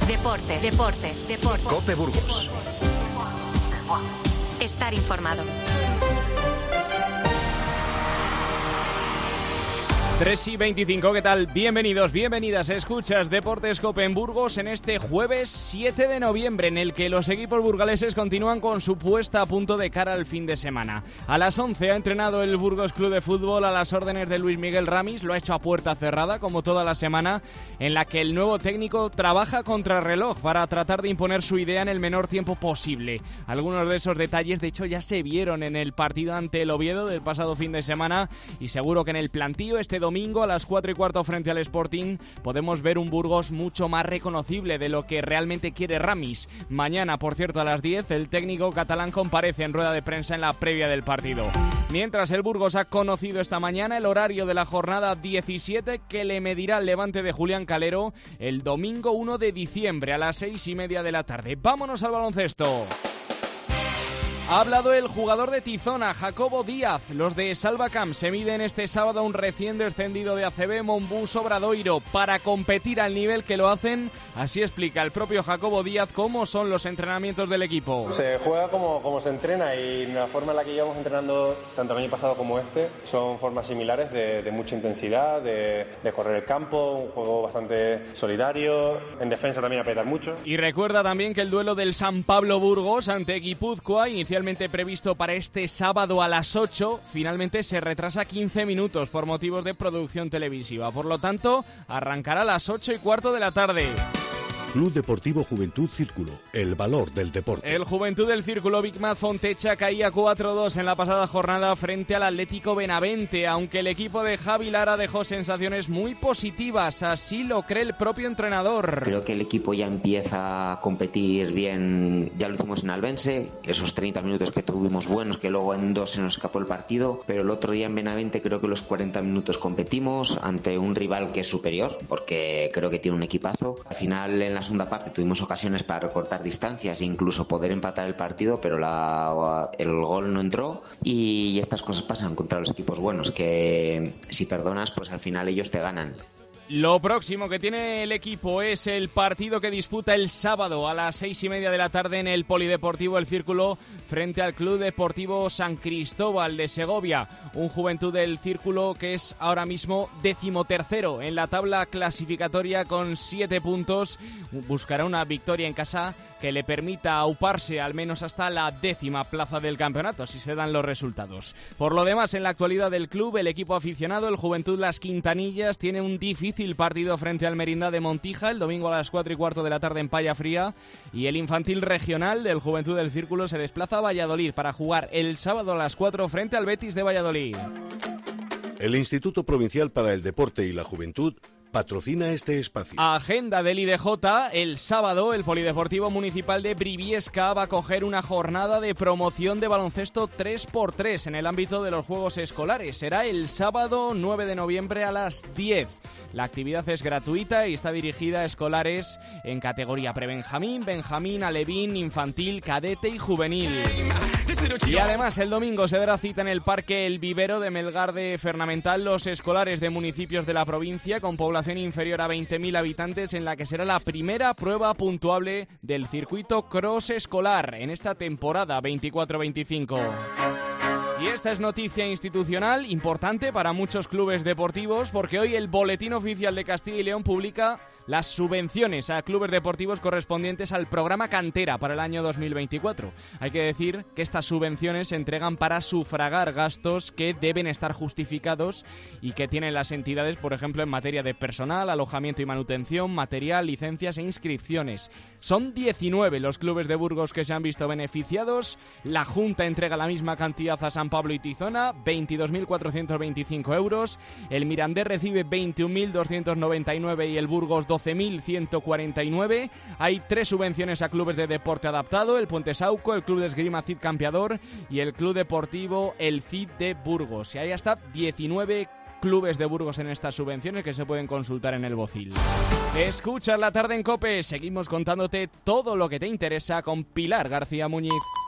Deportes. COPE Burgos. Estar informado. 3:25, ¿qué tal? Bienvenidos, bienvenidas. Escuchas Deportes COPE en Burgos en este jueves 7 de noviembre, en el que los equipos burgaleses continúan con su puesta a punto de cara al fin de semana. A las 11 ha entrenado el Burgos Club de Fútbol a las órdenes de Luis Miguel Ramis. Lo ha hecho a puerta cerrada, como toda la semana, en la que el nuevo técnico trabaja contra reloj para tratar de imponer su idea en el menor tiempo posible. Algunos de esos detalles, de hecho, ya se vieron en el partido ante el Oviedo del pasado fin de semana, y seguro que en el plantío este domingo a las 4:15 frente al Sporting podemos ver un Burgos mucho más reconocible de lo que realmente quiere Ramis. Mañana, por cierto, a las 10, el técnico catalán comparece en rueda de prensa en la previa del partido. Mientras, el Burgos ha conocido esta mañana el horario de la jornada 17 que le medirá el Levante de Julián Calero el domingo 1 de diciembre a las 6:30 de la tarde. Vámonos al baloncesto. Ha hablado el jugador de Tizona, Jacobo Díaz. Los de Salvacamp se miden este sábado a un recién descendido de ACB, Monbus Obradoiro, para competir al nivel que lo hacen. Así explica el propio Jacobo Díaz cómo son los entrenamientos del equipo. Se juega como se entrena, y la forma en la que llevamos entrenando tanto el año pasado como este son formas similares de mucha intensidad, de correr el campo, un juego bastante solidario, en defensa también apretar mucho. Y recuerda también que el duelo del San Pablo Burgos ante Guipúzcoa, inicialmente previsto para este sábado a las 8, finalmente se retrasa 15 minutos por motivos de producción televisiva. Por lo tanto, arrancará a las 8:15 de la tarde. Club Deportivo Juventud Círculo, el valor del deporte. El Juventud del Círculo Bigmat Fontecha caía 4-2 en la pasada jornada frente al Atlético Benavente, aunque el equipo de Javi Lara dejó sensaciones muy positivas, así lo cree el propio entrenador. Creo que el equipo ya empieza a competir bien, ya lo hicimos en Albense, esos 30 minutos que tuvimos buenos, que luego en 2 se nos escapó el partido, pero el otro día en Benavente creo que los 40 minutos competimos ante un rival que es superior, porque creo que tiene un equipazo. Al final, en la segunda parte tuvimos ocasiones para recortar distancias e incluso poder empatar el partido, pero el gol no entró, y estas cosas pasan contra los equipos buenos, que si perdonas, pues al final ellos te ganan. Lo próximo que tiene el equipo es el partido que disputa el sábado a las 6:30 de la tarde en el Polideportivo El Círculo frente al Club Deportivo San Cristóbal de Segovia. Un Juventud del Círculo que es ahora mismo 13º en la tabla clasificatoria con 7 puntos. Buscará una victoria en casa que le permita auparse al menos hasta la 10ª plaza del campeonato, si se dan los resultados. Por lo demás, en la actualidad del club, el equipo aficionado, el Juventud Las Quintanillas, tiene un difícil partido frente al Merindad de Montija el domingo a las 4:15 de la tarde en Palla Fría, y el infantil regional del Juventud del Círculo se desplaza a Valladolid para jugar el sábado a las 4 frente al Betis de Valladolid. El Instituto Provincial para el Deporte y la Juventud patrocina este espacio. Agenda del IDJ. El sábado el Polideportivo Municipal de Briviesca va a acoger una jornada de promoción de baloncesto 3x3 en el ámbito de los Juegos Escolares. Será el sábado 9 de noviembre a las 10. La actividad es gratuita y está dirigida a escolares en categoría prebenjamín, benjamín, alevín, infantil, cadete y juvenil. Y además el domingo se dará cita en el Parque El Vivero de Melgar de Fernamental los escolares de municipios de la provincia con población inferior a 20.000 habitantes, en la que será la primera prueba puntuable del circuito cross escolar en esta temporada 24-25. Y esta es noticia institucional importante para muchos clubes deportivos, porque hoy el Boletín Oficial de Castilla y León publica las subvenciones a clubes deportivos correspondientes al programa Cantera para el año 2024. Hay que decir que estas subvenciones se entregan para sufragar gastos que deben estar justificados y que tienen las entidades, por ejemplo, en materia de personal, alojamiento y manutención, material, licencias e inscripciones. Son 19 los clubes de Burgos que se han visto beneficiados. La Junta entrega la misma cantidad a San Pablo y Tizona, 22.425 euros. El Mirandés recibe 21.299 y el Burgos 12.149. Hay 3 subvenciones a clubes de deporte adaptado: el Puente Sauco, el Club de Esgrima Cid Campeador y el Club Deportivo El Cid de Burgos. Y hay hasta 19 clubes de Burgos en estas subvenciones que se pueden consultar en el Bocil. Escuchas La Tarde en COPE. Seguimos contándote todo lo que te interesa con Pilar García Muñiz.